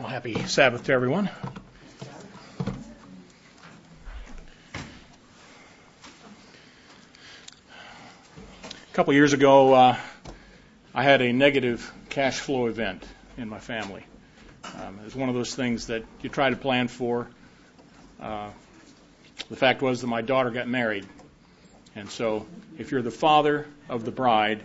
Well, happy Sabbath to everyone. A couple years ago, I had a negative cash flow event in my family. It was one of those things that you try to plan for. The fact was that my daughter got married. And so if you're the father of the bride,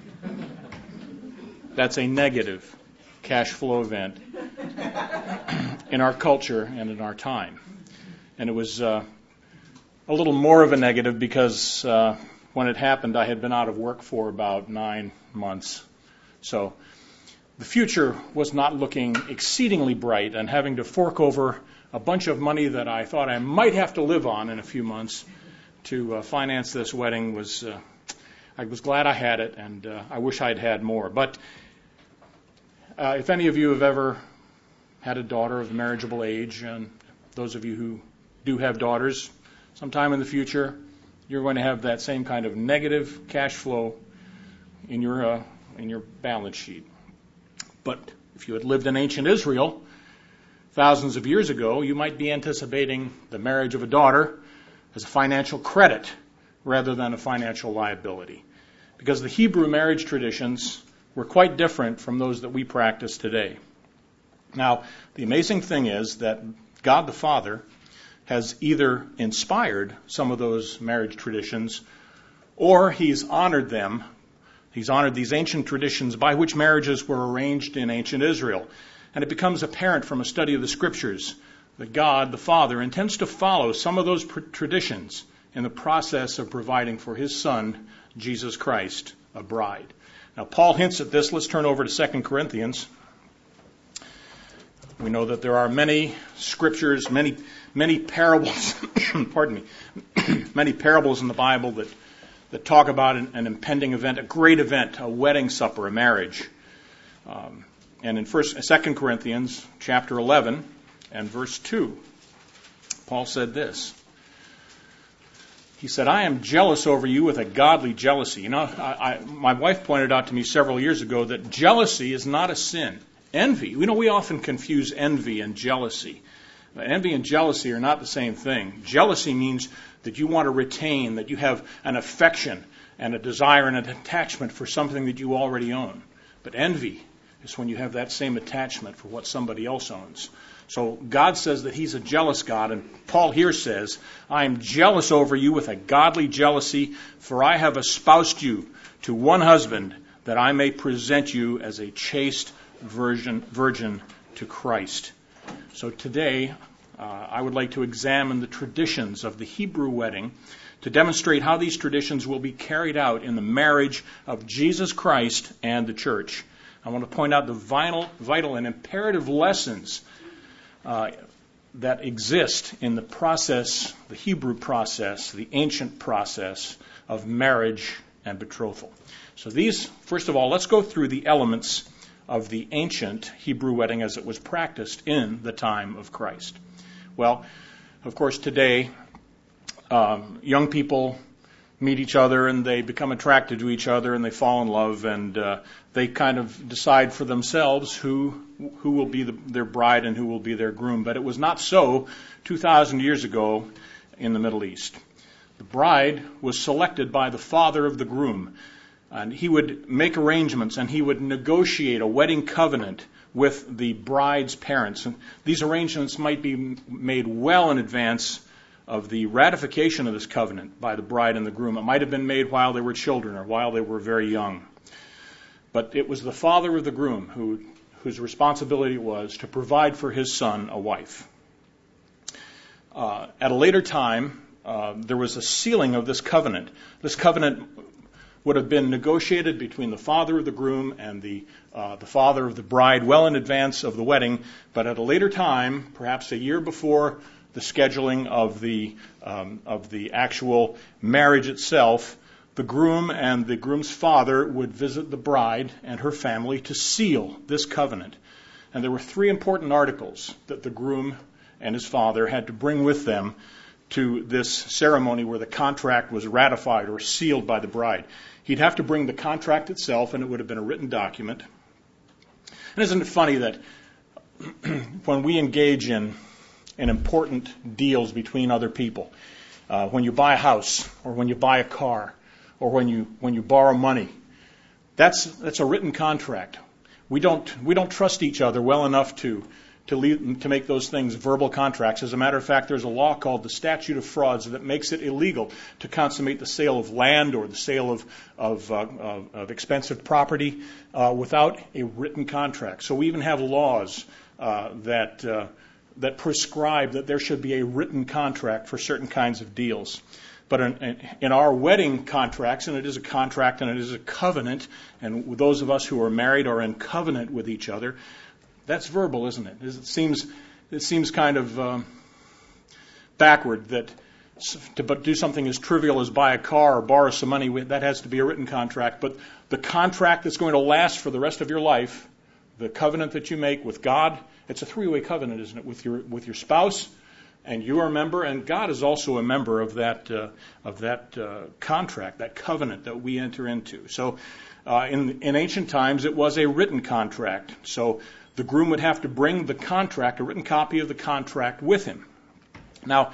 that's a negative cash flow event in our culture and in our time. And it was a little more of a negative because when it happened, I had been out of work for about 9 months. So the future was not looking exceedingly bright, and having to fork over a bunch of money that I thought I might have to live on in a few months to finance this wedding was, I was glad I had it, and I wish I'd had more. But if any of you have ever had a daughter of marriageable age, and those of you who do have daughters, sometime in the future, you're going to have that same kind of negative cash flow in your balance sheet. But if you had lived in ancient Israel thousands of years ago, you might be anticipating the marriage of a daughter as a financial credit rather than a financial liability, because the Hebrew marriage traditions were quite different from those that we practice today. Now, the amazing thing is that God the Father has either inspired some of those marriage traditions, or He's honored them. He's honored these ancient traditions by which marriages were arranged in ancient Israel. And it becomes apparent from a study of the Scriptures that God the Father intends to follow some of those traditions in the process of providing for His Son, Jesus Christ, a bride. Now, Paul hints at this. Let's turn over to 2 Corinthians. We know that there are many scriptures, many parables, pardon me, many parables in the Bible that talk about an impending event, a great event, a wedding supper, a marriage. And in 2 Corinthians chapter 11 and verse 2, Paul said this. He said, I am jealous over you with a godly jealousy. You know, my wife pointed out to me several years ago that jealousy is not a sin. Envy, we often confuse envy and jealousy. Envy and jealousy are not the same thing. Jealousy means that you want to retain, that you have an affection and a desire and an attachment for something that you already own. But envy is when you have that same attachment for what somebody else owns. So God says that He's a jealous God, and Paul here says, I am jealous over you with a godly jealousy, for I have espoused you to one husband, that I may present you as a chaste virgin to Christ. So today, I would like to examine the traditions of the Hebrew wedding to demonstrate how these traditions will be carried out in the marriage of Jesus Christ and the church. I want to point out the vital and imperative lessons that exist in the process, the Hebrew process, the ancient process of marriage and betrothal. So these, first of all, let's go through the elements of the ancient Hebrew wedding as it was practiced in the time of Christ. Well, of course, today, young people meet each other and they become attracted to each other and they fall in love, and they kind of decide for themselves who will be their bride and who will be their groom. But it was not so 2,000 years ago in the Middle East. The bride was selected by the father of the groom, and he would make arrangements and he would negotiate a wedding covenant with the bride's parents. And these arrangements might be made well in advance of the ratification of this covenant by the bride and the groom. It might have been made while they were children or while they were very young. But it was the father of the groom whose responsibility it was to provide for his son a wife. At a later time, there was a sealing of this covenant. This covenant would have been negotiated between the father of the groom and the father of the bride well in advance of the wedding. But at a later time, perhaps a year before the scheduling of the actual marriage itself, the groom and the groom's father would visit the bride and her family to seal this covenant. And there were 3 important articles that the groom and his father had to bring with them to this ceremony where the contract was ratified or sealed by the bride. He'd have to bring the contract itself, and it would have been a written document. And isn't it funny that when we engage in important deals between other people, when you buy a house or when you buy a car or when you borrow money, that's a written contract. We don't trust each other well enough to make those things verbal contracts. As a matter of fact, there's a law called the Statute of Frauds that makes it illegal to consummate the sale of land or the sale of expensive property without a written contract. So we even have laws that prescribe that there should be a written contract for certain kinds of deals. But in our wedding contracts, and it is a contract and it is a covenant, and those of us who are married are in covenant with each other, that's verbal, isn't it? It seems kind of backward that to do something as trivial as buy a car or borrow some money, that has to be a written contract. But the contract that's going to last for the rest of your life, the covenant that you make with God, it's a three-way covenant, isn't it? With your spouse, and you are a member, and God is also a member of that contract, that covenant that we enter into. So in ancient times, it was a written contract. So the groom would have to bring the contract, a written copy of the contract, with him. Now,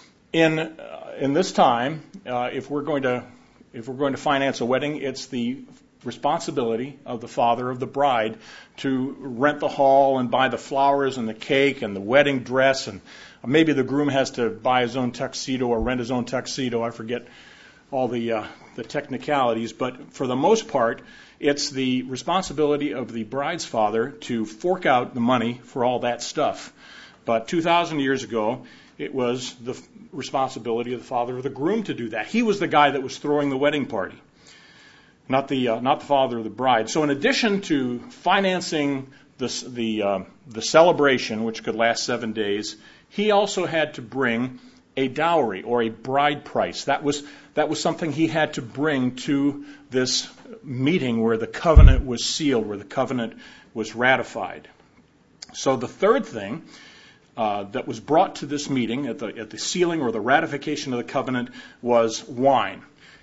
in this time, if we're going to finance a wedding, it's the responsibility of the father of the bride to rent the hall and buy the flowers and the cake and the wedding dress, and maybe the groom has to buy his own tuxedo or rent his own tuxedo. I forget all the technicalities, but for the most part, it's the responsibility of the bride's father to fork out the money for all that stuff. But 2,000 years ago, it was the responsibility of the father of the groom to do that. He was the guy that was throwing the wedding party, not the father of the bride. So in addition to financing the celebration, which could last 7 days, he also had to bring a dowry or a bride price. That was something he had to bring to this meeting where the covenant was sealed, where the covenant was ratified. So the third thing that was brought to this meeting at the sealing or the ratification of the covenant was wine.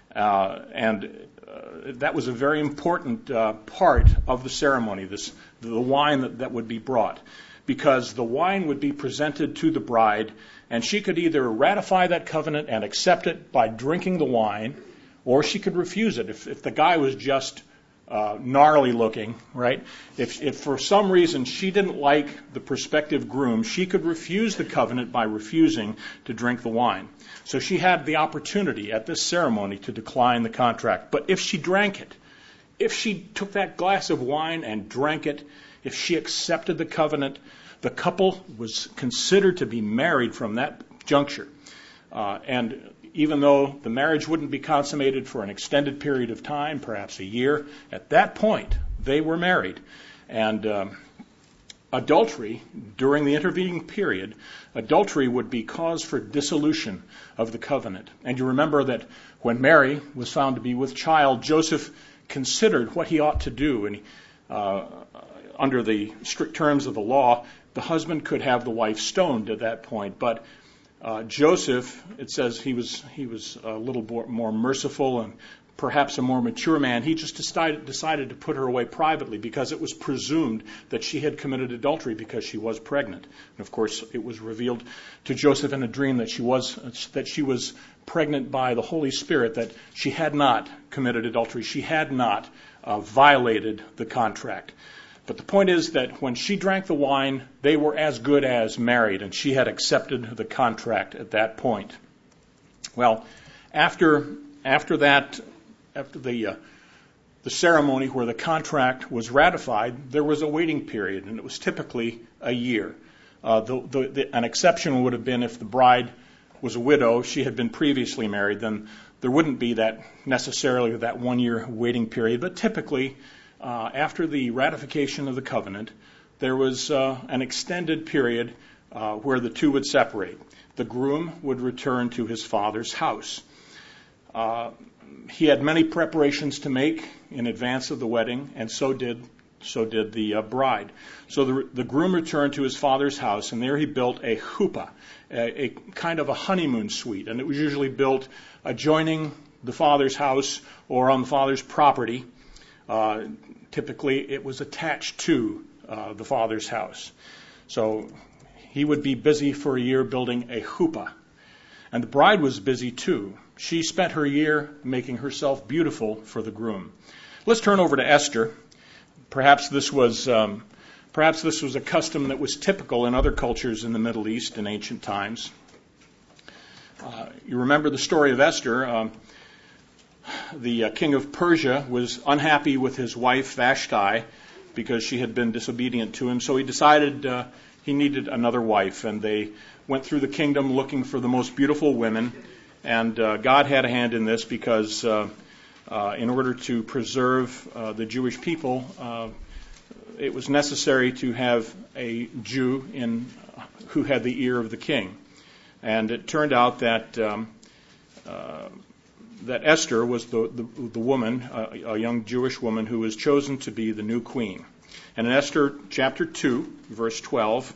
And that was a very important part of the ceremony, the wine that would be brought, because the wine would be presented to the bride, and she could either ratify that covenant and accept it by drinking the wine, or she could refuse it. If the guy was just gnarly looking, right? If for some reason she didn't like the prospective groom, she could refuse the covenant by refusing to drink the wine. So she had the opportunity at this ceremony to decline the contract. But if she drank it, if she took that glass of wine and drank it, if she accepted the covenant, the couple was considered to be married from that juncture. And even though the marriage wouldn't be consummated for an extended period of time, perhaps a year, at that point they were married. And adultery, during the intervening period, adultery would be cause for dissolution of the covenant. And you remember that when Mary was found to be with child, Joseph considered what he ought to do. And under the strict terms of the law, the husband could have the wife stoned at that point. But Joseph, it says he was a little more merciful and perhaps a more mature man. He just decided to put her away privately because it was presumed that she had committed adultery because she was pregnant. And of course, it was revealed to Joseph in a dream that she was pregnant by the Holy Spirit, that she had not committed adultery. She had not violated the contract. But the point is that when she drank the wine, they were as good as married, and she had accepted the contract at that point. Well, after the ceremony where the contract was ratified, there was a waiting period, and it was typically a year. An exception would have been if the bride was a widow, she had been previously married, then there wouldn't be necessarily that 1 year waiting period. But typically, after the ratification of the covenant, there was an extended period where the two would separate. The groom would return to his father's house. He had many preparations to make in advance of the wedding, and so did the bride. So the groom returned to his father's house, and there he built a chuppah, a kind of a honeymoon suite, and it was usually built adjoining the father's house or on the father's property. Typically, it was attached to the father's house. So he would be busy for a year building a chuppah. And the bride was busy too. She spent her year making herself beautiful for the groom. Let's turn over to Esther. Perhaps this was a custom that was typical in other cultures in the Middle East in ancient times. You remember the story of Esther. The king of Persia was unhappy with his wife Vashti because she had been disobedient to him, so he decided he needed another wife, and they went through the kingdom looking for the most beautiful women, and God had a hand in this because in order to preserve the Jewish people, it was necessary to have a Jew who had the ear of the king. And it turned out that that Esther was the woman, a young Jewish woman, who was chosen to be the new queen. And in Esther chapter 2, verse 12,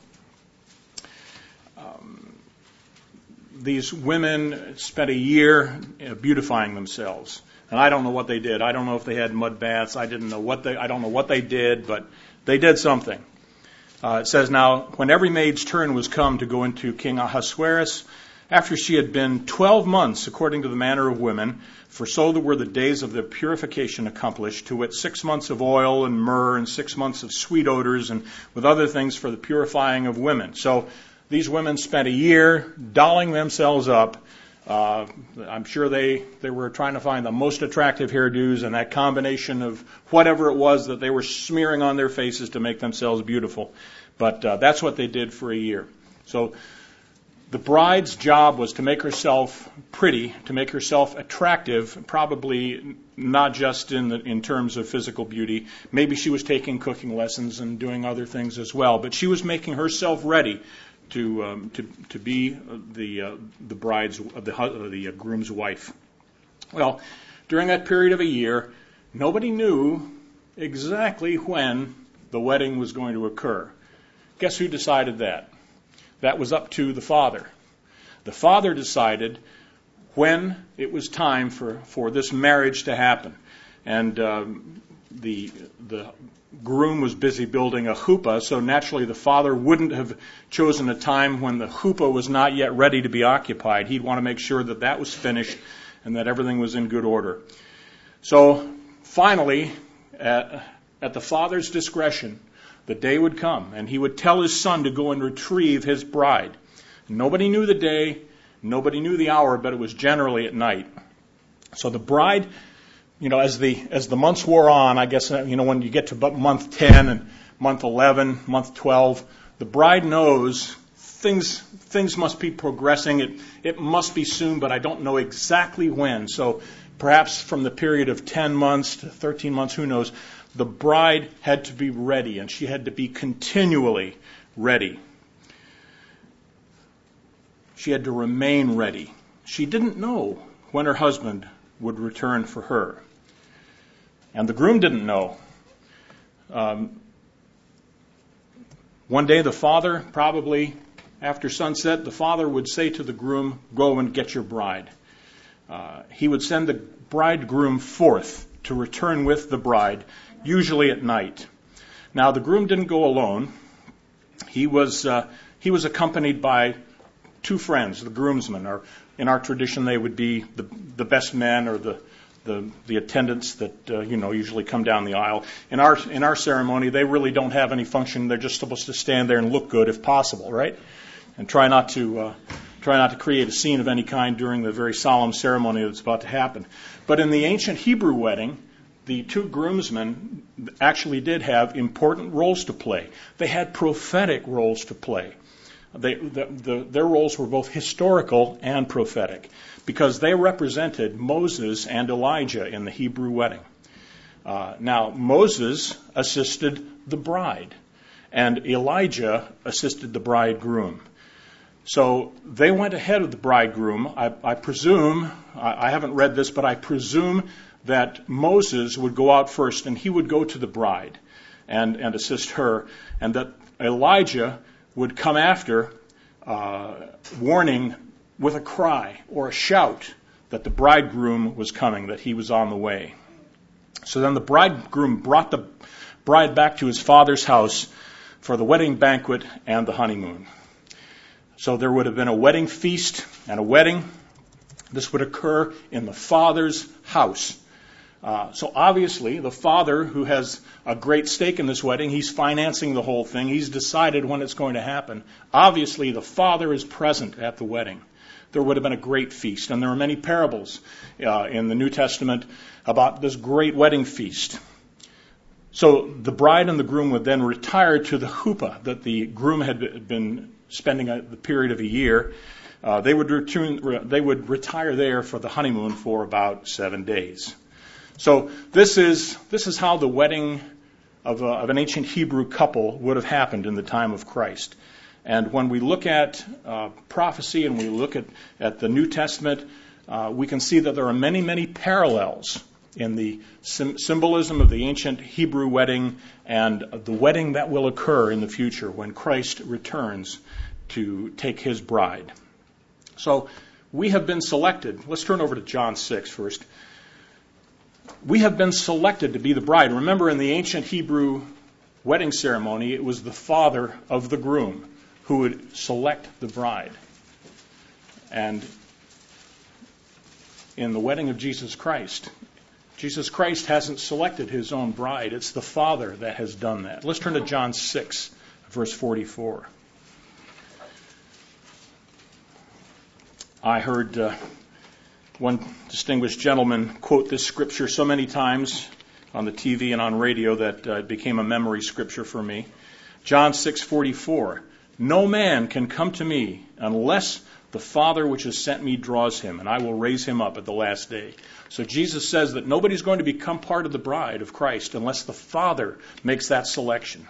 these women spent a year beautifying themselves. And I don't know what they did. I don't know if they had mud baths. I don't know what they did, but they did something. It says, now, when every maid's turn was come to go into King Ahasuerus, after she had been 12 months, according to the manner of women, for so were the days of their purification accomplished, to wit 6 months of oil and myrrh and 6 months of sweet odors and with other things for the purifying of women. So these women spent a year dolling themselves up. I'm sure they were trying to find the most attractive hairdos and that combination of whatever it was that they were smearing on their faces to make themselves beautiful. But that's what they did for a year. So the bride's job was to make herself pretty, to make herself attractive, probably not just in terms of physical beauty. Maybe she was taking cooking lessons and doing other things as well, but she was making herself ready to be the bride's the groom's wife. Well, during that period of a year, nobody knew exactly when the wedding was going to occur. Guess who decided that? That was up to the father. The father decided when it was time for this marriage to happen. And the groom was busy building a chuppah, so naturally the father wouldn't have chosen a time when the chuppah was not yet ready to be occupied. He'd want to make sure that that was finished and that everything was in good order. So finally, at the father's discretion, the day would come, and he would tell his son to go and retrieve his bride. Nobody knew the day, nobody knew the hour, but it was generally at night. So the bride, as the months wore on, I guess, when you get to about month 10 and month 11, month 12, the bride knows things must be progressing. It must be soon, but I don't know exactly when. So perhaps from the period of 10 months to 13 months, who knows, the bride had to be ready, and she had to be continually ready. She had to remain ready. She didn't know when her husband would return for her. And the groom didn't know. One day the father, probably after sunset, the father would say to the groom, go and get your bride. He would send the bridegroom forth to return with the bride, usually at night. Now, the groom didn't go alone. He was accompanied by two friends, the groomsmen, or in our tradition they would be the best men or the attendants that usually come down the aisle. In our ceremony, they really don't have any function. They're just supposed to stand there and look good if possible, right? And try not to create a scene of any kind during the very solemn ceremony that's about to happen. But in the ancient Hebrew wedding, the two groomsmen actually did have important roles to play. They had prophetic roles to play. Their roles were both historical and prophetic because they represented Moses and Elijah in the Hebrew wedding. Now, Moses assisted the bride, and Elijah assisted the bridegroom. So they went ahead of the bridegroom. I presume, I haven't read this, but I presume that Moses would go out first, and he would go to the bride and assist her, and that Elijah would come after, warning with a cry or a shout that the bridegroom was coming, that he was on the way. So then the bridegroom brought the bride back to his father's house for the wedding banquet and the honeymoon. So there would have been a wedding feast and a wedding. This would occur in the father's house. So obviously, the father, who has a great stake in this wedding, he's financing the whole thing. He's decided when it's going to happen. Obviously, the father is present at the wedding. There would have been a great feast. And there are many parables in the New Testament about this great wedding feast. So the bride and the groom would then retire to the chuppah that the groom had been spending the period of a year. They would retire there for the honeymoon for about 7 days. So this is how the wedding of an ancient Hebrew couple would have happened in the time of Christ. And when we look at prophecy and we look at the New Testament, we can see that there are many, many parallels in the symbolism of the ancient Hebrew wedding and the wedding that will occur in the future when Christ returns to take his bride. So we have been selected. Let's turn over to John 6 first. We have been selected to be the bride. Remember, in the ancient Hebrew wedding ceremony, it was the father of the groom who would select the bride. And in the wedding of Jesus Christ hasn't selected his own bride. It's the Father that has done that. Let's turn to John 6, verse 44. I heard one distinguished gentleman quote this scripture so many times on the TV and on radio that it became a memory scripture for me. John 6:44. No man can come to me unless the Father which has sent me draws him, and I will raise him up at the last day. So Jesus says that nobody's going to become part of the bride of Christ unless the Father makes that selection.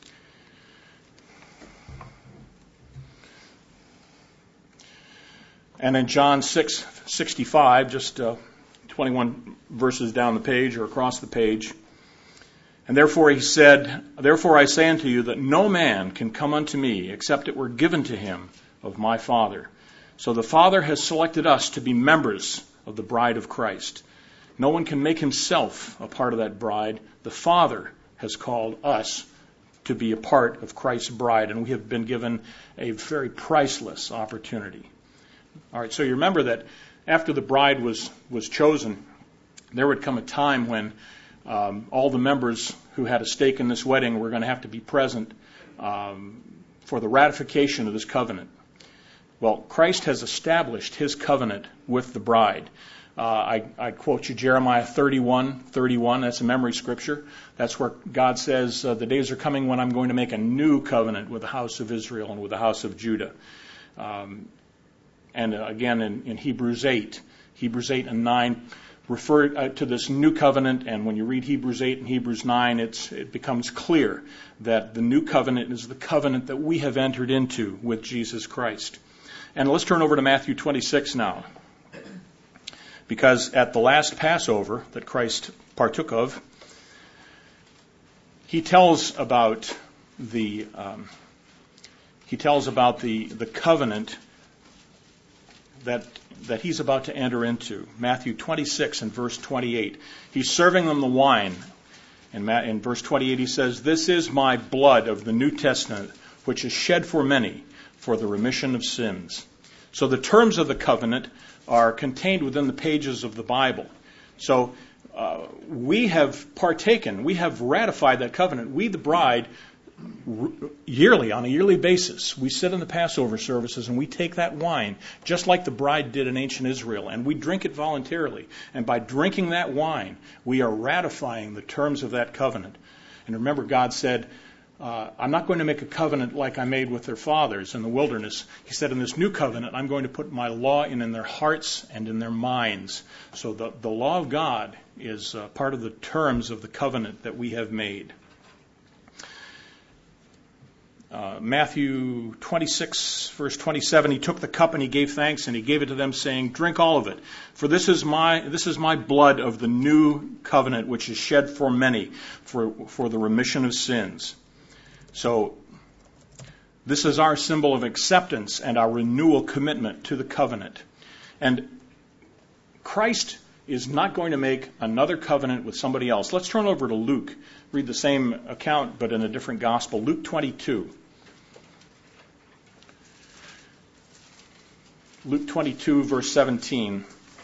And in John 6:65, just 21 verses down the page or across the page, and therefore he said, therefore I say unto you that no man can come unto me except it were given to him of my Father. So the Father has selected us to be members of the bride of Christ. No one can make himself a part of that bride. The Father has called us to be a part of Christ's bride, and we have been given a very priceless opportunity. All right, so you remember that after the bride was chosen, there would come a time when all the members who had a stake in this wedding were going to have to be present for the ratification of this covenant. Well, Christ has established his covenant with the bride. I quote you Jeremiah 31:31. That's a memory scripture. That's where God says, the days are coming when I'm going to make a new covenant with the house of Israel and with the house of Judah. And again in Hebrews 8 and 9 refer to this new covenant. And when you read Hebrews 8 and Hebrews 9, it becomes clear that the new covenant is the covenant that we have entered into with Jesus Christ. And let's turn over to Matthew 26 now. Because at the last Passover that Christ partook of, he tells about the covenant that he's about to enter into. Matthew 26 and verse 28. He's serving them the wine. In verse 28 he says, "This is my blood of the New Testament, which is shed for many for the remission of sins." So the terms of the covenant are contained within the pages of the Bible. So we have partaken, we have ratified that covenant. We, the bride, yearly, on a yearly basis, we sit in the Passover services and we take that wine, just like the bride did in ancient Israel, and we drink it voluntarily. And by drinking that wine, we are ratifying the terms of that covenant. And remember, God said, I'm not going to make a covenant like I made with their fathers in the wilderness. He said, in this new covenant, I'm going to put my law in their hearts and in their minds. So the law of God is part of the terms of the covenant that we have made. Matthew 26, verse 27, he took the cup and he gave thanks and he gave it to them, saying, "Drink all of it, for this is my blood of the new covenant, which is shed for many for the remission of sins." So this is our symbol of acceptance and our renewal commitment to the covenant. And Christ is not going to make another covenant with somebody else. Let's turn over to Luke read the same account, but in a different gospel. Luke 22. Luke 22, verse 17.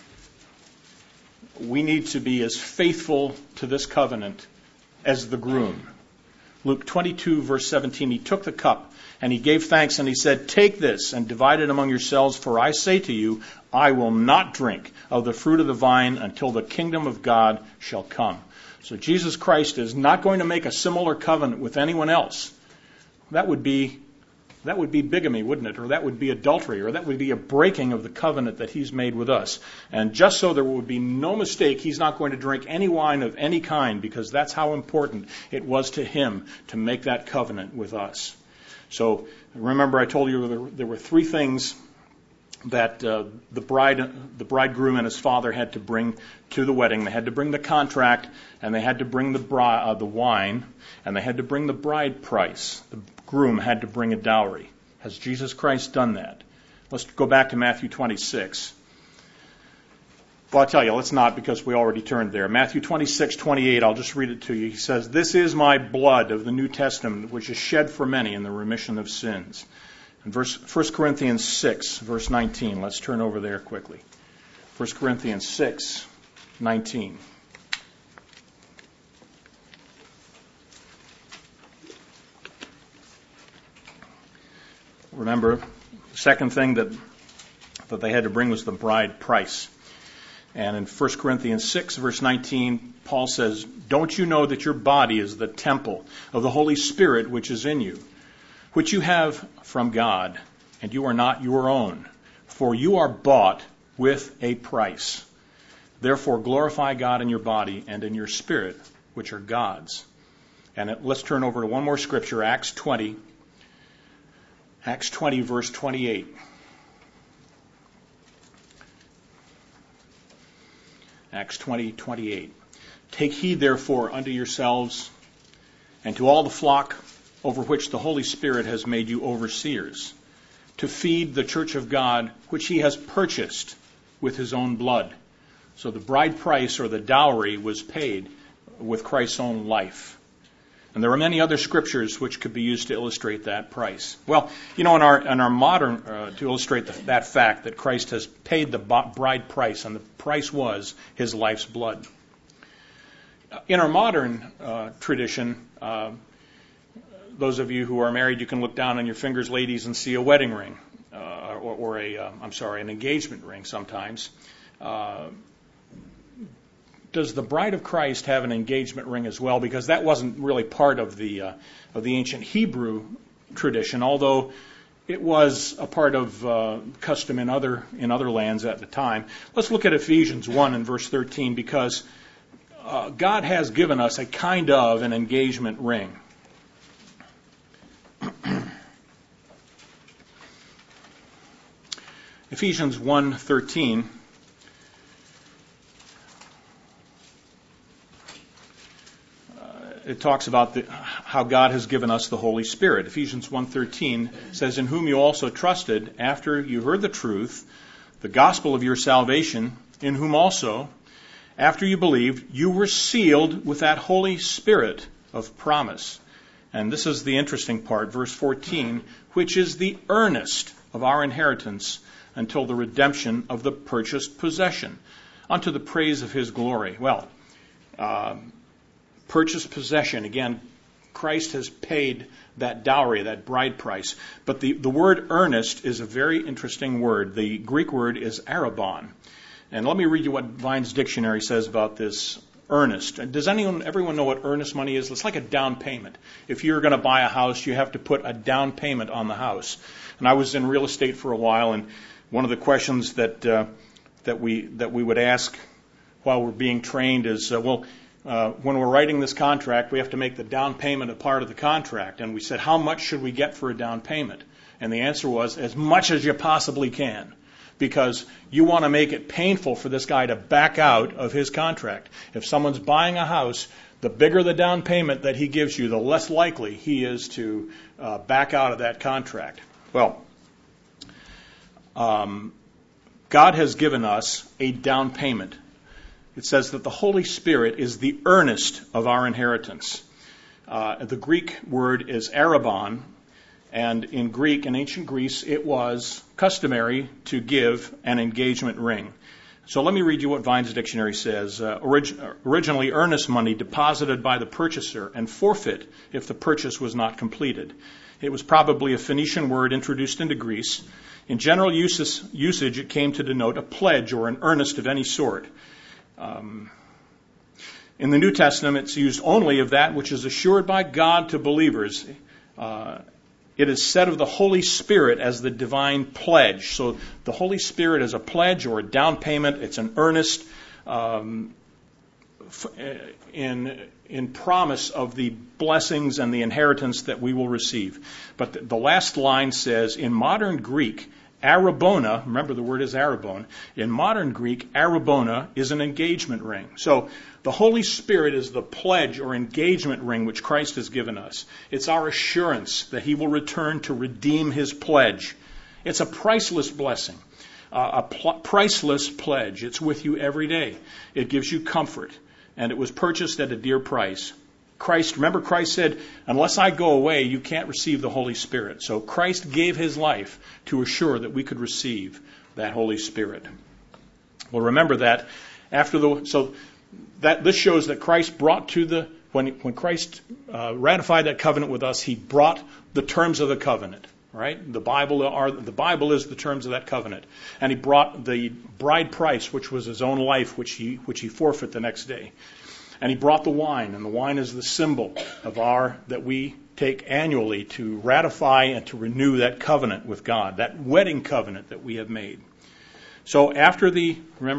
We need to be as faithful to this covenant as the groom. Luke 22, verse 17, he took the cup and he gave thanks and he said, "Take this and divide it among yourselves, for I say to you, I will not drink of the fruit of the vine until the kingdom of God shall come." So Jesus Christ is not going to make a similar covenant with anyone else. That would be bigamy, wouldn't it? Or that would be adultery, or that would be a breaking of the covenant that he's made with us. And just so there would be no mistake, he's not going to drink any wine of any kind, because that's how important it was to him to make that covenant with us. So remember, I told you there were three things that the bridegroom and his father had to bring to the wedding. They had to bring the contract, and they had to bring the wine, and they had to bring the bride price. The groom had to bring a dowry. Has Jesus Christ done that? Let's go back to Matthew 26. Well, I'll tell you, let's not, because we already turned there. Matthew 26:28, I'll just read it to you. He says, "This is my blood of the New Testament, which is shed for many in the remission of sins." And 1 Corinthians 6, verse 19. Let's turn over there quickly. 1 Corinthians 6, 19. Remember, the second thing that they had to bring was the bride price. And in 1 Corinthians 6, verse 19, Paul says, "Don't you know that your body is the temple of the Holy Spirit which is in you, which you have from God, and you are not your own, for you are bought with a price. Therefore glorify God in your body and in your spirit, which are God's." And let's turn over to one more scripture, Acts 20. Acts 20, verse 28. Acts 20, 28. "Take heed, therefore, unto yourselves and to all the flock over which the Holy Spirit has made you overseers, to feed the church of God, which he has purchased with his own blood." So the bride price, or the dowry, was paid with Christ's own life. And there are many other scriptures which could be used to illustrate that price. Well, in our modern, to illustrate that fact that Christ has paid the bride price, and the price was his life's blood. In our modern tradition, those of you who are married, you can look down on your fingers, ladies, and see a wedding ring, or an engagement ring sometimes. Does the bride of Christ have an engagement ring as well? Because that wasn't really part of the ancient Hebrew tradition, although it was a part of custom in other lands at the time. Let's look at Ephesians 1 and verse 13, because God has given us a kind of an engagement ring. Ephesians 1:13. It talks about how God has given us the Holy Spirit. Ephesians 1:13 says, "In whom you also trusted, after you heard the truth, the gospel of your salvation, in whom also, after you believed, you were sealed with that Holy Spirit of promise." And this is the interesting part, verse 14, "which is the earnest of our inheritance until the redemption of the purchased possession, unto the praise of his glory." Well, purchased possession, again, Christ has paid that dowry, that bride price. But the word earnest is a very interesting word. The Greek word is arrabon. And let me read you what Vine's dictionary says about this earnest. Does everyone know what earnest money is? It's like a down payment. If you're going to buy a house, you have to put a down payment on the house. And I was in real estate for a while, and one of the questions that we would ask while we're being trained is, when we're writing this contract, we have to make the down payment a part of the contract. And we said, how much should we get for a down payment? And the answer was, as much as you possibly can, because you want to make it painful for this guy to back out of his contract. If someone's buying a house, the bigger the down payment that he gives you, the less likely he is to back out of that contract. Well, God has given us a down payment. It says that the Holy Spirit is the earnest of our inheritance. The Greek word is arabon, and in Greek, in ancient Greece, it was customary to give an engagement ring. So let me read you what Vine's dictionary says. Originally earnest money deposited by the purchaser and forfeit if the purchase was not completed. It was probably a Phoenician word introduced into Greece. In general usage, it came to denote a pledge or an earnest of any sort. In the New Testament, it's used only of that which is assured by God to believers. It is said of the Holy Spirit as the divine pledge. So the Holy Spirit is a pledge or a down payment. It's an earnest in promise of the blessings and the inheritance that we will receive. But the last line says, in modern Greek, arabona, remember the word is arabon, in modern Greek, arabona is an engagement ring. So the Holy Spirit is the pledge or engagement ring which Christ has given us. It's our assurance that He will return to redeem His pledge. It's a priceless blessing, priceless pledge. It's with you every day. It gives you comfort, and it was purchased at a dear price. Remember Christ said, unless I go away, you can't receive the Holy Spirit. So Christ gave His life to assure that we could receive that Holy Spirit. Well, remember that this shows that Christ brought when Christ ratified that covenant with us, He brought the terms of the covenant. Right? The Bible is the terms of that covenant, and He brought the bride price, which was His own life, which he forfeit the next day. And He brought the wine, and the wine is the symbol of that we take annually to ratify and to renew that covenant with God, that wedding covenant that we have made. So after the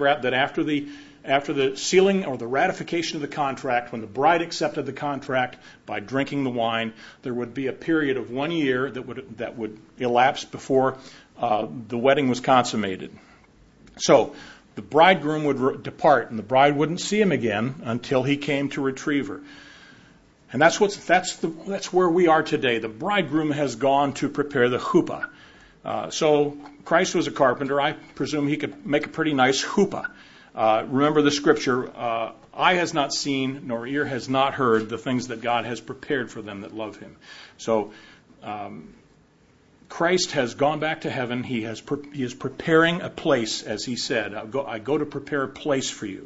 sealing or the ratification of the contract, when the bride accepted the contract by drinking the wine, there would be a period of 1 year that would elapse before the wedding was consummated. So the bridegroom would depart, and the bride wouldn't see him again until he came to retrieve her. And that's where we are today. The bridegroom has gone to prepare the chuppah. So Christ was a carpenter. I presume He could make a pretty nice chuppah. Remember the scripture, eye has not seen, nor ear has not heard the things that God has prepared for them that love Him. So Christ has gone back to heaven. He is preparing a place, as He said. I go to prepare a place for you.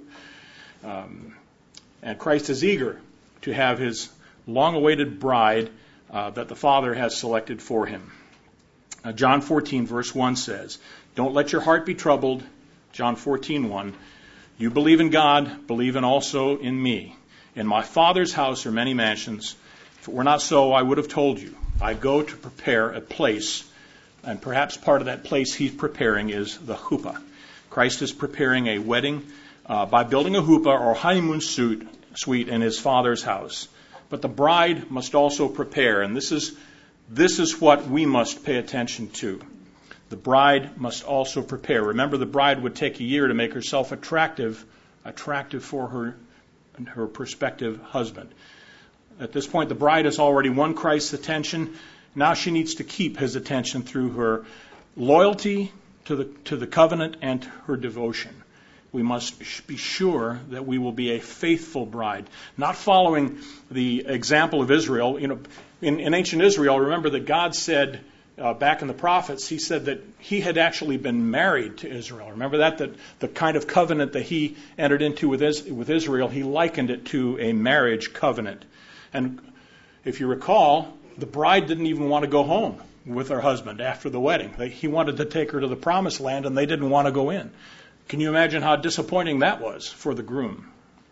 And Christ is eager to have His long-awaited bride that the Father has selected for Him. John 14, verse 1 says, don't let your heart be troubled. John 14:1. You believe in God, believe also in me. In my Father's house are many mansions. If it were not so, I would have told you. I go to prepare a place, and perhaps part of that place He's preparing is the chuppah. Christ is preparing a wedding by building a chuppah or honeymoon suite in His Father's house. But the bride must also prepare, and this is what we must pay attention to. The bride must also prepare. Remember, the bride would take a year to make herself attractive for her prospective husband. At this point, the bride has already won Christ's attention. Now she needs to keep His attention through her loyalty to the covenant and her devotion. We must be sure that we will be a faithful bride, not following the example of Israel. In ancient Israel, remember that God said, back in the prophets, He said that He had actually been married to Israel. Remember that the kind of covenant that He entered into with Israel, He likened it to a marriage covenant. And if you recall, the bride didn't even want to go home with her husband after the wedding. He wanted to take her to the promised land, and they didn't want to go in. Can you imagine how disappointing that was for the groom?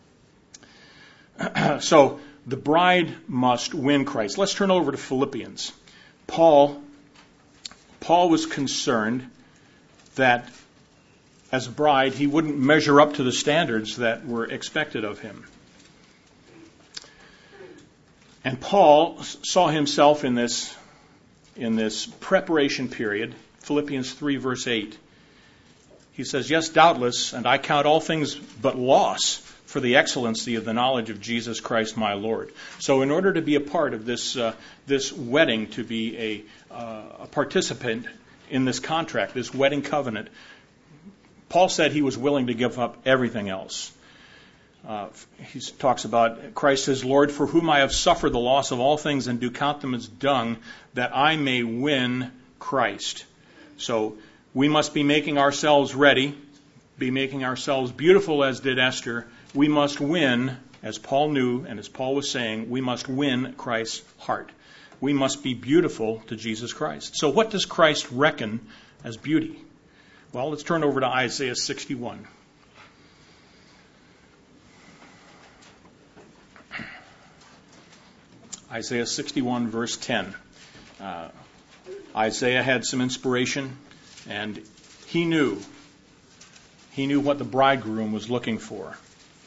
So the bride must win Christ. Let's turn over to Philippians. Paul was concerned that as a bride, he wouldn't measure up to the standards that were expected of him. And Paul saw himself in this preparation period. Philippians 3, verse 8. He says, yes, doubtless, and I count all things but loss for the excellency of the knowledge of Jesus Christ my Lord. So in order to be a part of this wedding, to be a participant in this contract, this wedding covenant, Paul said he was willing to give up everything else. he talks about Christ as Lord, for whom I have suffered the loss of all things and do count them as dung, that I may win Christ. So we must be making ourselves ready, be making ourselves beautiful as did Esther. We must win, as Paul knew and as Paul was saying, we must win Christ's heart. We must be beautiful to Jesus Christ. So what does Christ reckon as beauty? Well, let's turn over to Isaiah 61. Isaiah 61, verse 10. Isaiah had some inspiration, and he knew what the bridegroom was looking for.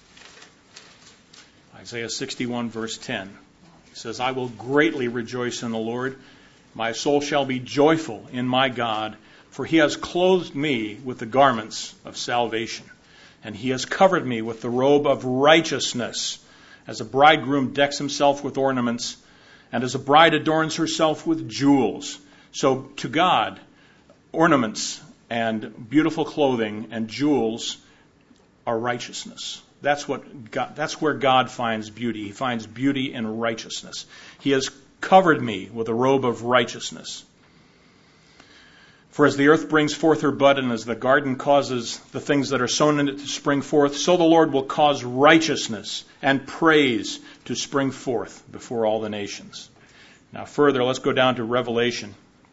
Isaiah 61, verse 10. He says, I will greatly rejoice in the Lord. My soul shall be joyful in my God, for he has clothed me with the garments of salvation, and he has covered me with the robe of righteousness, as a bridegroom decks himself with ornaments, and as a bride adorns herself with jewels. So to God, ornaments and beautiful clothing and jewels are righteousness. That's where God finds beauty. He finds beauty in righteousness. He has covered me with a robe of righteousness. For as the earth brings forth her bud, and as the garden causes the things that are sown in it to spring forth, so the Lord will cause righteousness and praise to spring forth before all the nations. Now further, let's go down to Revelation.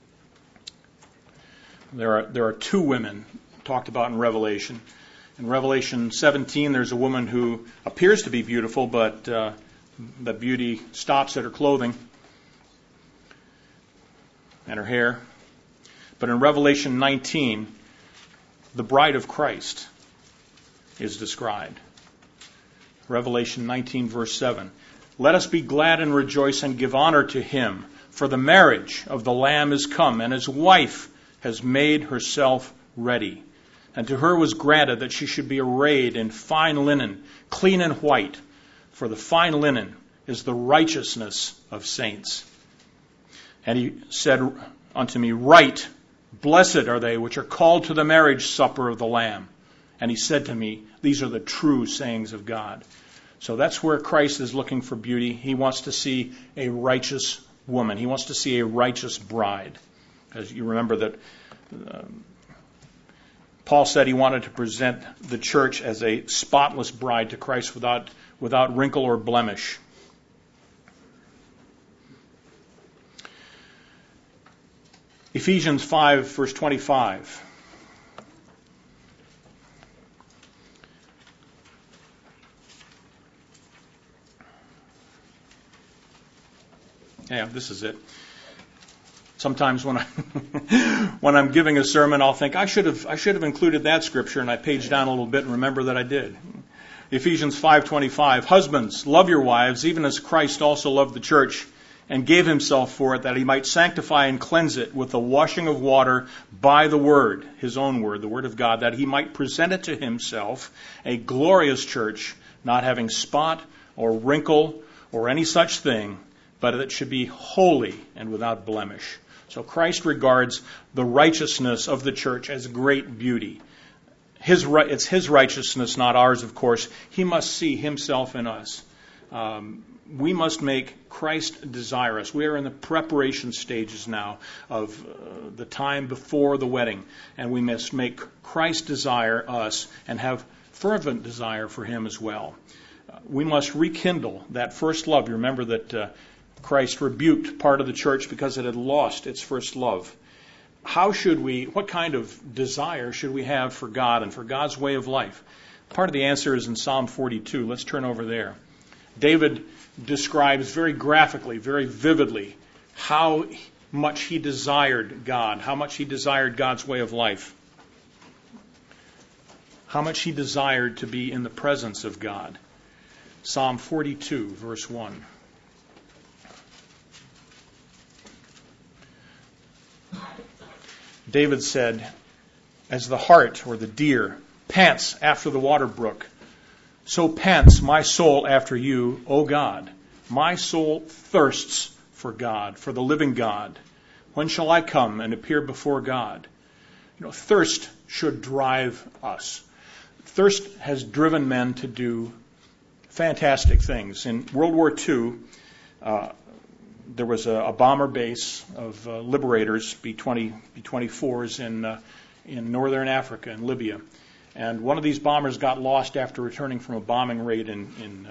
There are two women talked about in Revelation. In Revelation 17, there's a woman who appears to be beautiful, but the beauty stops at her clothing and her hair. But in Revelation 19, the bride of Christ is described. Revelation 19, verse 7. Let us be glad and rejoice and give honor to him, for the marriage of the Lamb is come, and his wife has made herself ready. And to her was granted that she should be arrayed in fine linen, clean and white, for the fine linen is the righteousness of saints. And he said unto me, Write, blessed are they which are called to the marriage supper of the Lamb. And he said to me, these are the true sayings of God. So that's where Christ is looking for beauty. He wants to see a righteous woman. He wants to see a righteous bride. As you remember that Paul said he wanted to present the church as a spotless bride to Christ without wrinkle or blemish. Ephesians 5, verse 25. Yeah, this is it. Sometimes when I'm giving a sermon, I'll think I should have included that scripture, and I page down a little bit and remember that I did. Ephesians 5:25. Husbands, love your wives, even as Christ also loved the church and gave himself for it, that he might sanctify and cleanse it with the washing of water by the word, his own word, the word of God, that he might present it to himself, a glorious church, not having spot or wrinkle or any such thing, but that it should be holy and without blemish. So Christ regards the righteousness of the church as great beauty. It's his righteousness, not ours, of course. He must see himself in us. We must make Christ desire us. We are in the preparation stages now of the time before the wedding, and we must make Christ desire us and have fervent desire for him as well. We must rekindle that first love. You remember that Christ rebuked part of the church because it had lost its first love. What kind of desire should we have for God and for God's way of life? Part of the answer is in Psalm 42. Let's turn over there. David describes very graphically, very vividly, how much he desired God, how much he desired God's way of life, how much he desired to be in the presence of God. Psalm 42, verse 1. David said, as the hart or the deer pants after the water brook, so pants my soul after you, O God. My soul thirsts for God, for the living God. When shall I come and appear before God? Thirst should drive us. Thirst has driven men to do fantastic things. In World War II, there was a bomber base of liberators, B-24s, in northern Africa, in Libya. And one of these bombers got lost after returning from a bombing raid in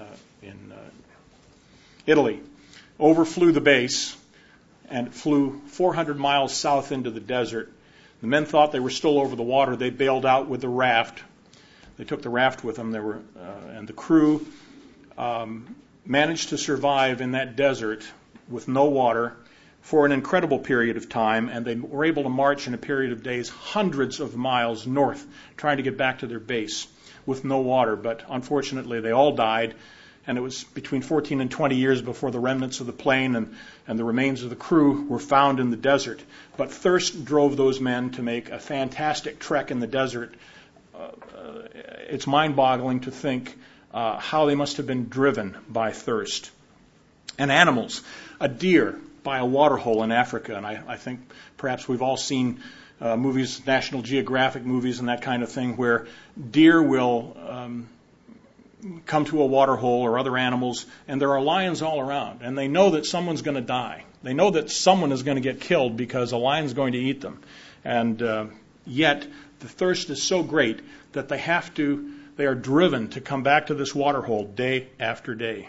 Italy. Overflew the base and flew 400 miles south into the desert. The men thought they were still over the water. They bailed out with the raft. They took the raft with them. And the crew managed to survive in that desert with no water for an incredible period of time, and they were able to march in a period of days hundreds of miles north, trying to get back to their base with no water. But unfortunately, they all died, and it was between 14 and 20 years before the remnants of the plane and the remains of the crew were found in the desert. But thirst drove those men to make a fantastic trek in the desert. It's mind-boggling to think how they must have been driven by thirst. And animals, a deer by a waterhole in Africa, and I think perhaps we've all seen movies, National Geographic movies and that kind of thing, where deer will come to a waterhole, or other animals, and there are lions all around, and they know that someone's going to die. They know that someone is going to get killed because a lion's going to eat them. And yet the thirst is so great that they are driven to come back to this waterhole day after day.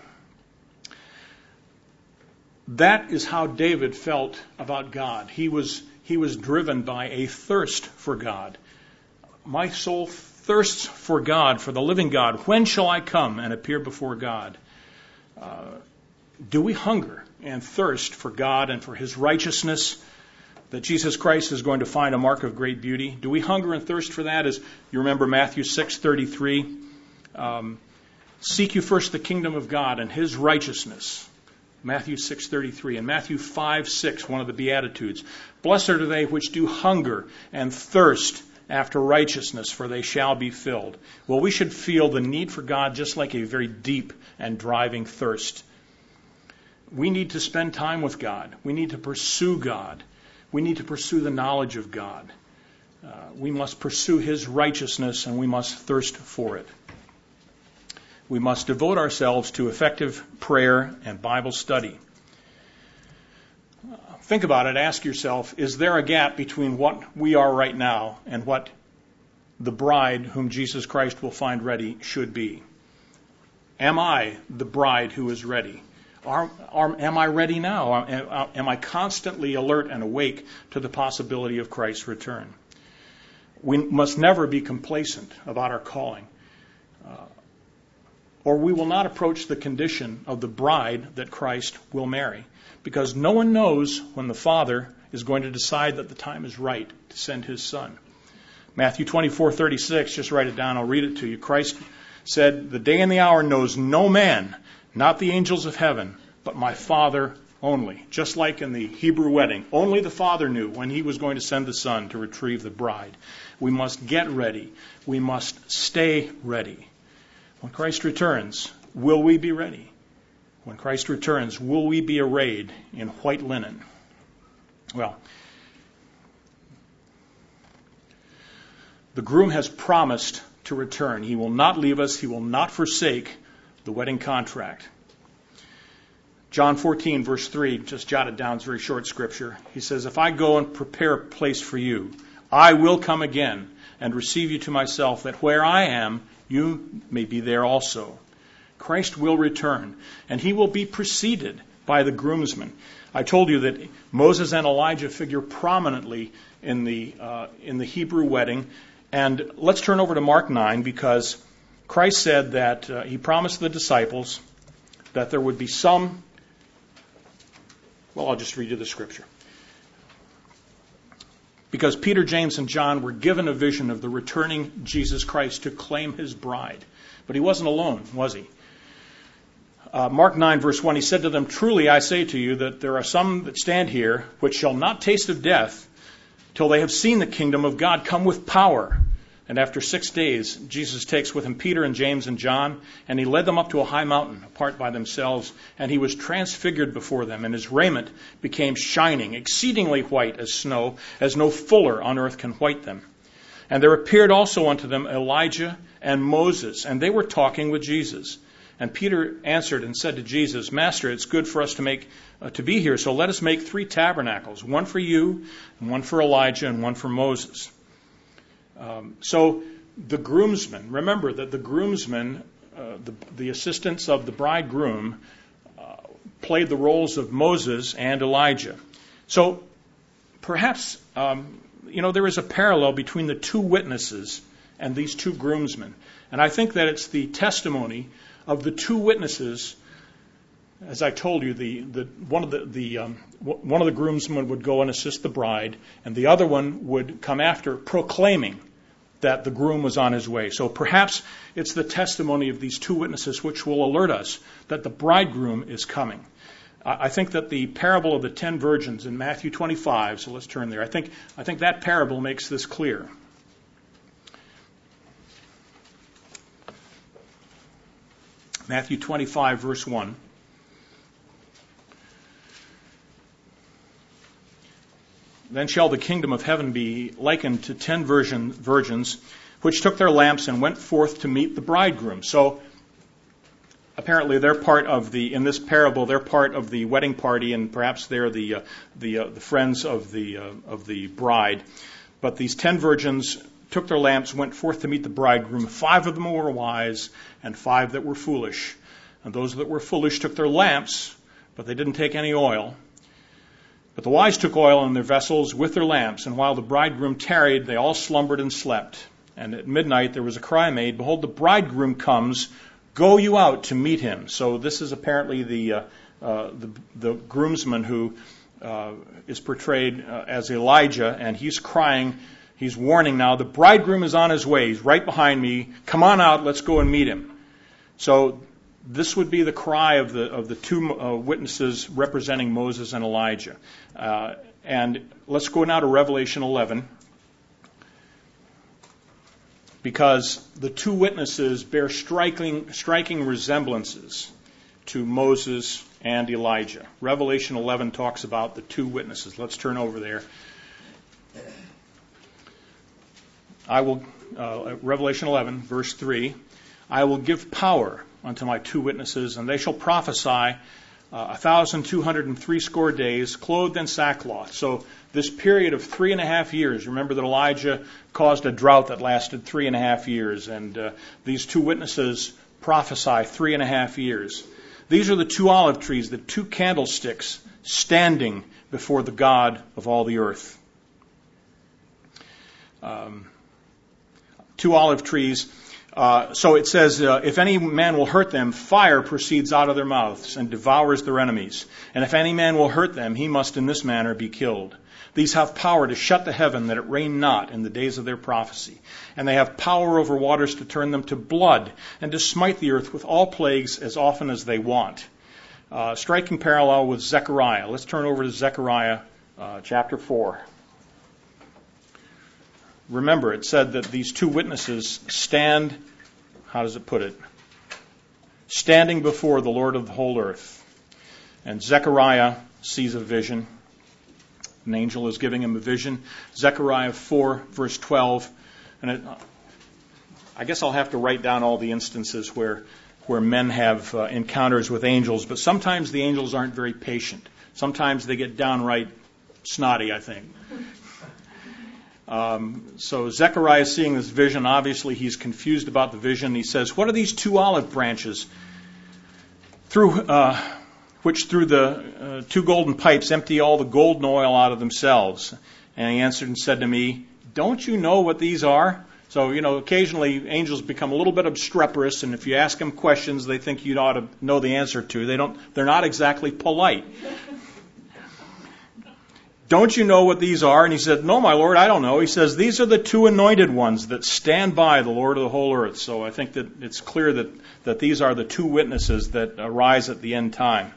That is how David felt about God. He was driven by a thirst for God. My soul thirsts for God, for the living God. When shall I come and appear before God? Do we hunger and thirst for God and for His righteousness, that Jesus Christ is going to find a mark of great beauty? Do we hunger and thirst for that? As you remember Matthew 6:33, seek you first the kingdom of God and His righteousness. Matthew 6:33, and Matthew 5:6, one of the Beatitudes. Blessed are they which do hunger and thirst after righteousness, for they shall be filled. Well, we should feel the need for God just like a very deep and driving thirst. We need to spend time with God. We need to pursue God. We need to pursue the knowledge of God. We must pursue His righteousness, and we must thirst for it. We must devote ourselves to effective prayer and Bible study. Think about it. Ask yourself, is there a gap between what we are right now and what the bride whom Jesus Christ will find ready should be? Am I the bride who is ready? Am I ready now? Am I constantly alert and awake to the possibility of Christ's return? We must never be complacent about our calling, or we will not approach the condition of the bride that Christ will marry, because no one knows when the Father is going to decide that the time is right to send His Son. Matthew 24:36, just write it down, I'll read it to you. Christ said, "The day and the hour knows no man, not the angels of heaven, but my Father only." Just like in the Hebrew wedding, only the Father knew when He was going to send the Son to retrieve the bride. We must get ready. We must stay ready. When Christ returns, will we be ready? When Christ returns, will we be arrayed in white linen? Well, the groom has promised to return. He will not leave us. He will not forsake the wedding contract. John 14, verse 3, just jot it down, it's a very short scripture. He says, "If I go and prepare a place for you, I will come again and receive you to myself, that where I am, you may be there also." Christ will return, and He will be preceded by the groomsmen. I told you that Moses and Elijah figure prominently in the Hebrew wedding. And let's turn over to Mark 9, because Christ said that He promised the disciples that there would be some... Well, I'll just read you the scripture. Because Peter, James, and John were given a vision of the returning Jesus Christ to claim His bride. But He wasn't alone, was He? Mark 9, verse 1, He said to them, "Truly I say to you that there are some that stand here which shall not taste of death till they have seen the kingdom of God come with power." And after 6 days, Jesus takes with Him Peter and James and John, and He led them up to a high mountain, apart by themselves, and He was transfigured before them, and His raiment became shining, exceedingly white as snow, as no fuller on earth can white them. And there appeared also unto them Elijah and Moses, and they were talking with Jesus. And Peter answered and said to Jesus, Master, it's good for us to be here, so let us make 3 tabernacles, one for you, and one for Elijah, and one for Moses. So the groomsmen, remember that the groomsmen, the assistants of the bridegroom, played the roles of Moses and Elijah. So perhaps, there is a parallel between the 2 witnesses and these 2 groomsmen. And I think that it's the testimony of the 2 witnesses. As I told you, one of the groomsmen would go and assist the bride, and the other one would come after, proclaiming that the groom was on his way. So perhaps it's the testimony of these 2 witnesses which will alert us that the bridegroom is coming. I think that the parable of the 10 virgins in Matthew 25, so let's turn there. I think that parable makes this clear. Matthew 25, verse 1. Then shall the kingdom of heaven be likened to 10 virgins, which took their lamps and went forth to meet the bridegroom. So apparently they're part of in this parable, they're part of the wedding party, and perhaps they're the friends of the bride. But these 10 virgins took their lamps, went forth to meet the bridegroom. 5 of them were wise, and 5 that were foolish. And those that were foolish took their lamps, but they didn't take any oil. But the wise took oil in their vessels with their lamps, and while the bridegroom tarried, they all slumbered and slept. And at midnight there was a cry made, Behold, the bridegroom comes, go you out to meet him. So this is apparently the groomsman who is portrayed as Elijah, and he's crying, he's warning now, the bridegroom is on his way, he's right behind me, come on out, let's go and meet him. So this would be the cry of the 2 witnesses representing Moses and Elijah. And let's go now to Revelation 11, because the 2 witnesses bear striking resemblances to Moses and Elijah. Revelation 11 talks about the 2 witnesses. Let's turn over there. Revelation 11, verse 3, I will give power unto my 2 witnesses, and they shall prophesy 1,260 days, clothed in sackcloth. So this period of 3.5 years, remember that Elijah caused a drought that lasted 3.5 years, and these 2 witnesses prophesy 3.5 years. These are the 2 olive trees, the 2 candlesticks standing before the God of all the earth. 2 olive trees. So it says, if any man will hurt them, fire proceeds out of their mouths and devours their enemies. And if any man will hurt them, he must in this manner be killed. These have power to shut the heaven, that it rain not in the days of their prophecy. And they have power over waters to turn them to blood, and to smite the earth with all plagues as often as they want. Striking parallel with Zechariah. Let's turn over to Zechariah chapter 4. Remember, it said that these 2 witnesses stand, how does it put it? Standing before the Lord of the whole earth. And Zechariah sees a vision. An angel is giving him a vision. Zechariah 4, verse 12. And I guess I'll have to write down all the instances where men have encounters with angels, but sometimes the angels aren't very patient. Sometimes they get downright snotty, I think. So Zechariah is seeing this vision. Obviously, he's confused about the vision. He says, what are these 2 olive branches which through the 2 golden pipes empty all the golden oil out of themselves? And he answered and said to me, don't you know what these are? So, occasionally angels become a little bit obstreperous, and if you ask them questions they think you ought to know the answer to, they're not exactly polite. Don't you know what these are? And he said, no, my Lord, I don't know. He says, these are the 2 anointed ones that stand by the Lord of the whole earth. So I think that it's clear that these are the 2 witnesses that arise at the end time.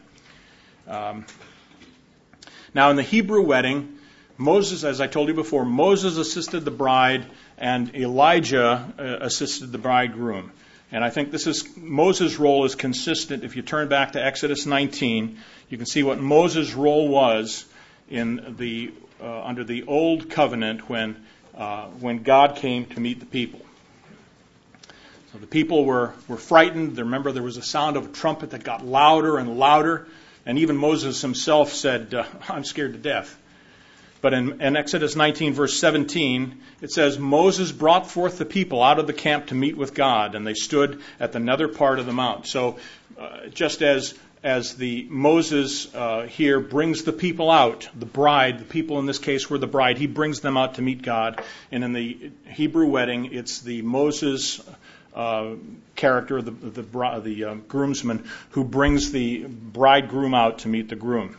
Now in the Hebrew wedding, Moses, as I told you before, Moses assisted the bride and Elijah assisted the bridegroom. And I think Moses' role is consistent. If you turn back to Exodus 19, you can see what Moses' role was in under the old covenant when God came to meet the people. So the people were frightened. Remember, there was a sound of a trumpet that got louder and louder. And even Moses himself said, I'm scared to death. But in Exodus 19, verse 17, it says, Moses brought forth the people out of the camp to meet with God, and they stood at the nether part of the mount. So just as the Moses here brings the people out, the bride, the people in this case were the bride, he brings them out to meet God. And in the Hebrew wedding, it's the Moses character, the groomsman, who brings the bridegroom out to meet the groom.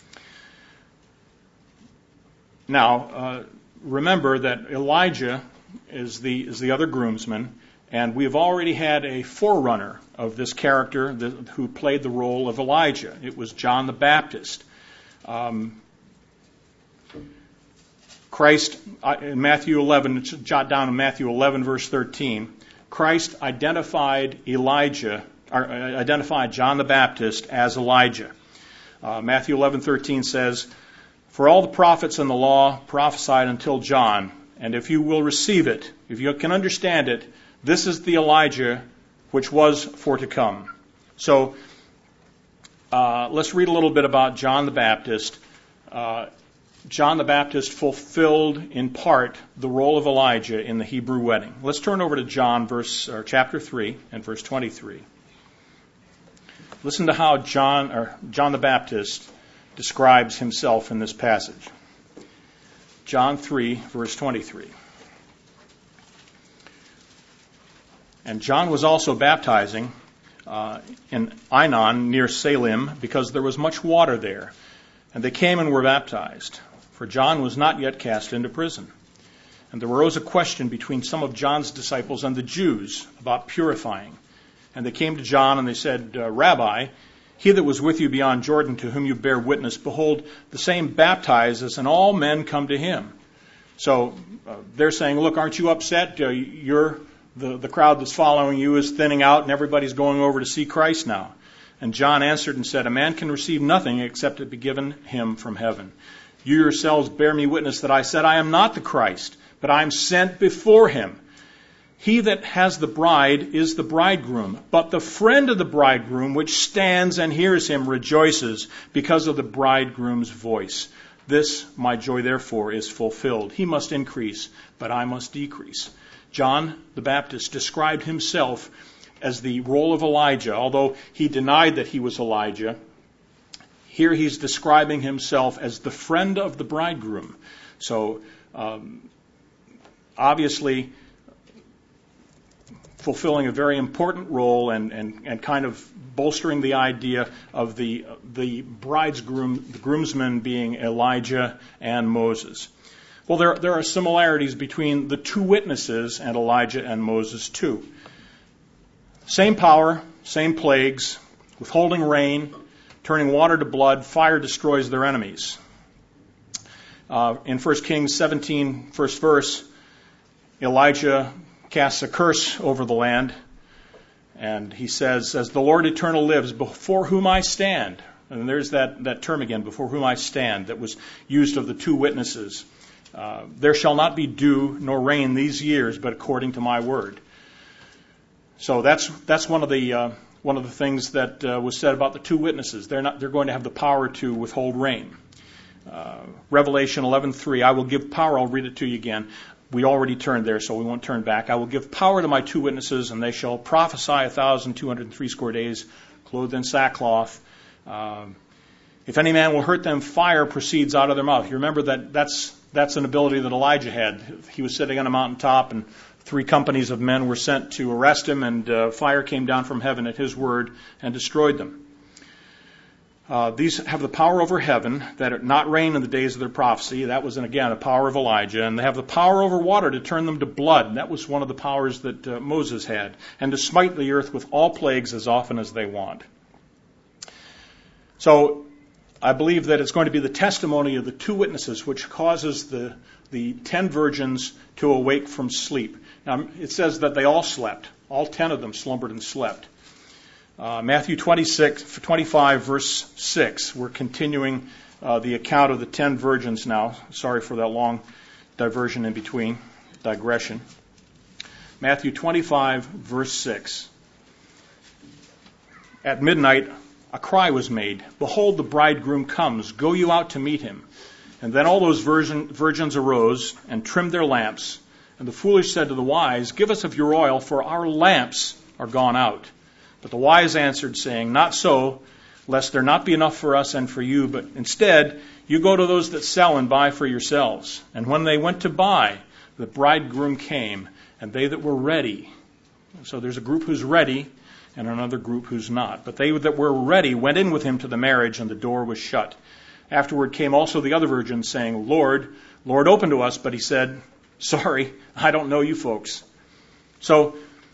Now, remember that Elijah is the other groomsman, and we've already had a forerunner of this character who played the role of Elijah. It was John the Baptist. Christ, in Matthew 11, jot down in Matthew 11, verse 13, Christ identified John the Baptist as Elijah. Matthew 11:13 says, For all the prophets and the law prophesied until John, and if you will receive it, if you can understand it, this is the Elijah which was for to come. So let's read a little bit about John the Baptist. John the Baptist fulfilled in part the role of Elijah in the Hebrew wedding. Let's turn over to John chapter 3 and verse 23. Listen to how John the Baptist describes himself in this passage. John 3, verse 23. And John was also baptizing in Ainon near Salim, because there was much water there. And they came and were baptized, for John was not yet cast into prison. And there arose a question between some of John's disciples and the Jews about purifying. And they came to John and they said, Rabbi, he that was with you beyond Jordan, to whom you bear witness, behold, the same baptizes, and all men come to him. So they're saying, look, aren't you upset? The crowd that's following you is thinning out, and everybody's going over to see Christ now. And John answered and said, A man can receive nothing except it be given him from heaven. You yourselves bear me witness that I said, I am not the Christ, but I am sent before him. He that has the bride is the bridegroom, but the friend of the bridegroom, which stands and hears him, rejoices because of the bridegroom's voice. This, my joy, therefore, is fulfilled. He must increase, but I must decrease. John the Baptist described himself as the role of Elijah, although he denied that he was Elijah. Here he's describing himself as the friend of the bridegroom. So, obviously, fulfilling a very important role and kind of bolstering the idea of the groomsmen being Elijah and Moses. Well, there are similarities between the two witnesses and Elijah and Moses too. Same power, same plagues, withholding rain, turning water to blood, fire destroys their enemies. In 1 Kings 17, first verse, Elijah casts a curse over the land, and he says, As the Lord eternal lives, before whom I stand. And there's that term again, before whom I stand, that was used of the two witnesses. There shall not be dew nor rain these years, but according to my word. So that's one of the things that was said about the two witnesses. They're going to have the power to withhold rain. Revelation 11:3, I will give power. I'll read it to you again. We already turned there, so we won't turn back. I will give power to my two witnesses, and they shall prophesy 1,260 days, clothed in sackcloth. If any man will hurt them, fire proceeds out of their mouth. You remember that's an ability that Elijah had. He was sitting on a mountaintop, and 3 companies of men were sent to arrest him, and fire came down from heaven at his word and destroyed them. These have the power over heaven, that it not rain in the days of their prophecy. That was, again, a power of Elijah. And they have the power over water to turn them to blood. That was one of the powers that Moses had. And to smite the earth with all plagues as often as they want. So I believe that it's going to be the testimony of the two witnesses which causes the 10 virgins to awake from sleep. Now, it says that they all slept. All 10 of them slumbered and slept. Matthew 25, verse 6. We're continuing the account of the 10 virgins now. Sorry for that long digression. Matthew 25, verse 6. At midnight, a cry was made, "Behold, the bridegroom comes. Go you out to meet him." And then all those virgins arose and trimmed their lamps. And the foolish said to the wise, "Give us of your oil, for our lamps are gone out." But the wise answered, saying, "Not so, lest there not be enough for us and for you, but instead you go to those that sell and buy for yourselves." And when they went to buy, the bridegroom came, and they that were ready. So there's a group who's ready and another group who's not. But they that were ready went in with him to the marriage, and the door was shut. Afterward came also the other virgins, saying, "Lord, Lord, open to us." But he said, "Sorry, I don't know you folks." So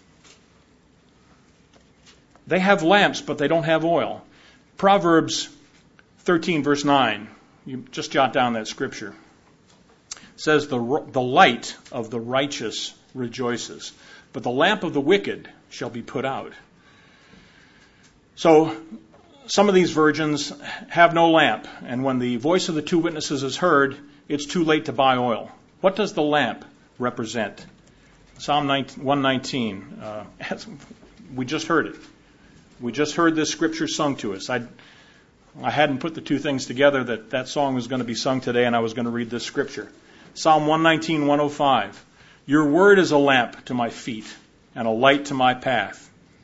they have lamps, but they don't have oil. Proverbs 13, verse 9. You just jot down that scripture. It says, the light of the righteous rejoices, but the lamp of the wicked shall be put out. So some of these virgins have no lamp, and when the voice of the two witnesses is heard, it's too late to buy oil. What does the lamp represent? Psalm 119. We just heard it. We just heard this scripture sung to us. I hadn't put the two things together that song was going to be sung today, and I was going to read this scripture. Psalm 119, 105. Your word is a lamp to my feet and a light to my path.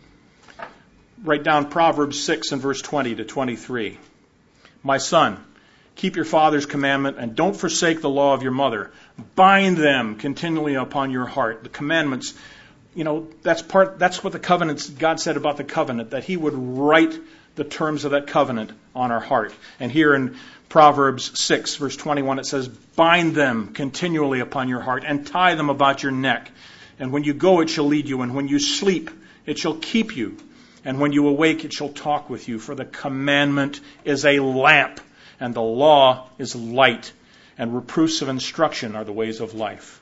Write down Proverbs 6 and verse 20 to 23. My son, keep your father's commandment and don't forsake the law of your mother. Bind them continually upon your heart. The commandments, that's what the covenants, God said about the covenant, that he would write the terms of that covenant on our heart. And here in Proverbs 6, verse 21, it says, bind them continually upon your heart and tie them about your neck. And when you go, it shall lead you. And when you sleep, it shall keep you. And when you awake, it shall talk with you. For the commandment is a lamp, and the law is light, and reproofs of instruction are the ways of life.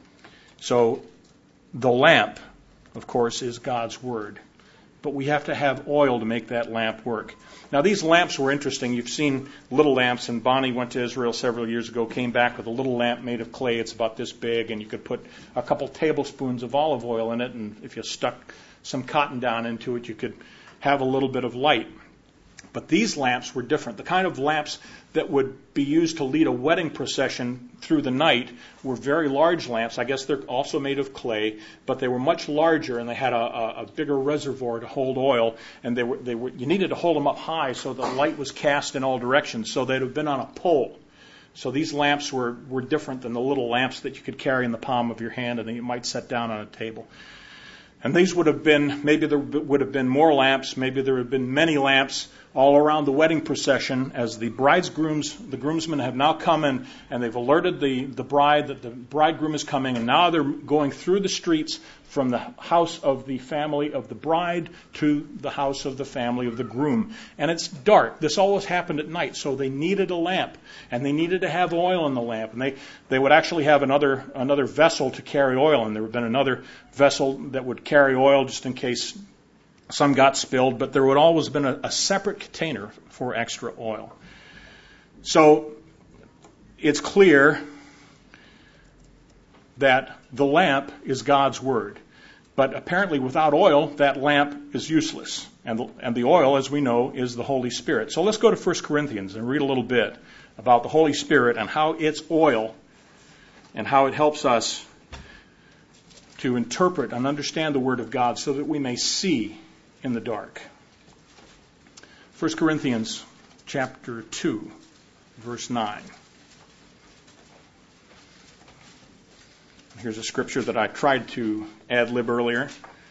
So the lamp, of course, is God's word. But we have to have oil to make that lamp work. Now, these lamps were interesting. You've seen little lamps, and Bonnie went to Israel several years ago, came back with a little lamp made of clay. It's about this big, and you could put a couple tablespoons of olive oil in it, and if you stuck some cotton down into it, you could have a little bit of light. But these lamps were different. The kind of lamps that would be used to lead a wedding procession through the night were very large lamps. I guess they're also made of clay, but they were much larger, and they had a bigger reservoir to hold oil. And they were you needed to hold them up high so the light was cast in all directions. So they'd have been on a pole. So these lamps were different than the little lamps that you could carry in the palm of your hand and then you might set down on a table. And these would have been, maybe there would have been more lamps, maybe there would have been many lamps all around the wedding procession as the groomsmen have now come in and they've alerted the bride that the bridegroom is coming, and now they're going through the streets from the house of the family of the bride to the house of the family of the groom. And it's dark. This always happened at night, so they needed a lamp, and they needed to have oil in the lamp. And they would actually have another vessel to carry oil, and there would have been another vessel that would carry oil just in case some got spilled, but there would always have been a separate container for extra oil. So it's clear that the lamp is God's word. But apparently without oil, that lamp is useless. And the oil, as we know, is the Holy Spirit. So let's go to 1 Corinthians and read a little bit about the Holy Spirit and how it's oil and how it helps us to interpret and understand the Word of God so that we may see in the dark. 1 Corinthians chapter 2, verse 9. Here's a scripture that I tried to ad-lib earlier.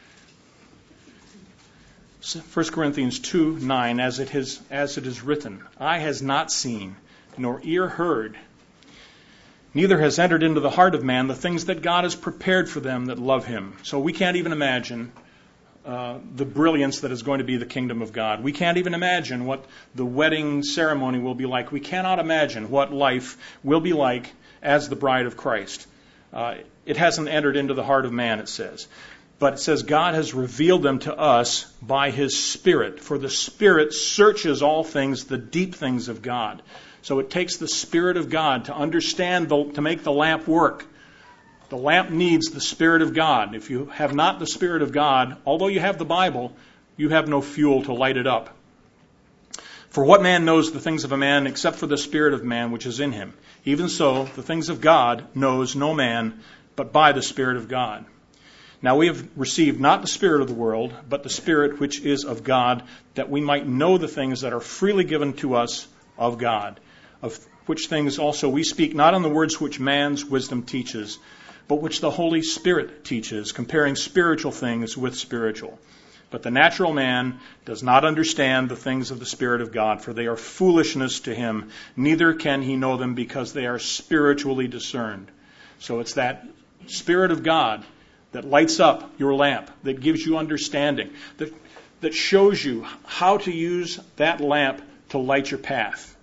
1 Corinthians 2:9, as it is written, eye has not seen, nor ear heard, neither has entered into the heart of man the things that God has prepared for them that love him. So we can't even imagine the brilliance that is going to be the kingdom of God. We can't even imagine what the wedding ceremony will be like. We cannot imagine what life will be like as the bride of Christ. It hasn't entered into the heart of man, it says. But it says God has revealed them to us by His Spirit. For the Spirit searches all things, the deep things of God. So it takes the Spirit of God to understand, to make the lamp work. The lamp needs the Spirit of God. If you have not the Spirit of God, although you have the Bible, you have no fuel to light it up. For what man knows the things of a man except for the Spirit of man which is in him? Even so, the things of God knows no man but by the Spirit of God. Now we have received not the spirit of the world, but the Spirit which is of God, that we might know the things that are freely given to us of God, of which things also we speak, not in the words which man's wisdom teaches, but which the Holy Spirit teaches, comparing spiritual things with spiritual. But the natural man does not understand the things of the Spirit of God, for they are foolishness to him, neither can he know them because they are spiritually discerned. So it's that Spirit of God that lights up your lamp, that gives you understanding, that shows you how to use that lamp to light your path.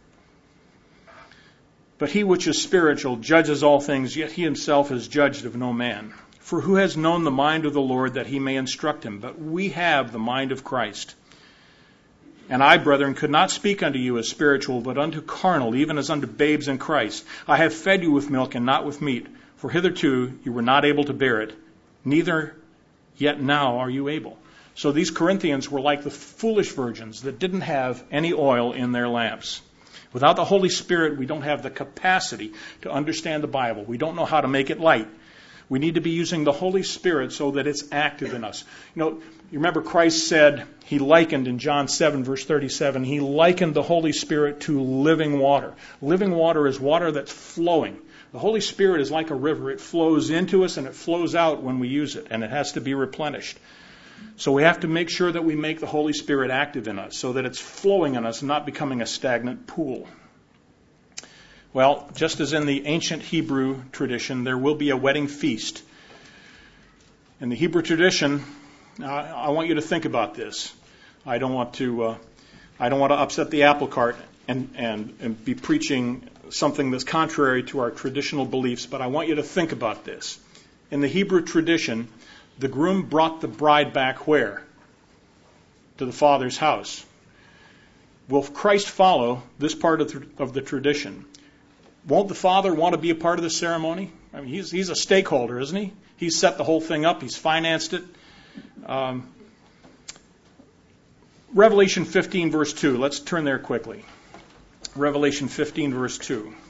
But he which is spiritual judges all things, yet he himself is judged of no man. For who has known the mind of the Lord that he may instruct him? But we have the mind of Christ. And I, brethren, could not speak unto you as spiritual, but unto carnal, even as unto babes in Christ. I have fed you with milk and not with meat, for hitherto you were not able to bear it, neither yet now are you able. So these Corinthians were like the foolish virgins that didn't have any oil in their lamps. Without the Holy Spirit, we don't have the capacity to understand the Bible. We don't know how to make it light. We need to be using the Holy Spirit so that it's active in us. You remember Christ said, he likened in John 7, verse 37, he likened the Holy Spirit to living water. Living water is water that's flowing. The Holy Spirit is like a river. It flows into us and it flows out when we use it, and it has to be replenished. So we have to make sure that we make the Holy Spirit active in us so that it's flowing in us and not becoming a stagnant pool. Well, just as in the ancient Hebrew tradition, there will be a wedding feast. In the Hebrew tradition, I want you to think about this. I don't want to upset the apple cart and be preaching something that's contrary to our traditional beliefs, but I want you to think about this. In the Hebrew tradition, the groom brought the bride back where? To the father's house. Will Christ follow this part of the tradition? Won't the father want to be a part of the ceremony? I mean, he's a stakeholder, isn't he? He's set the whole thing up. He's financed it. Revelation 15, verse 2. Let's turn there quickly. Revelation 15, verse 2.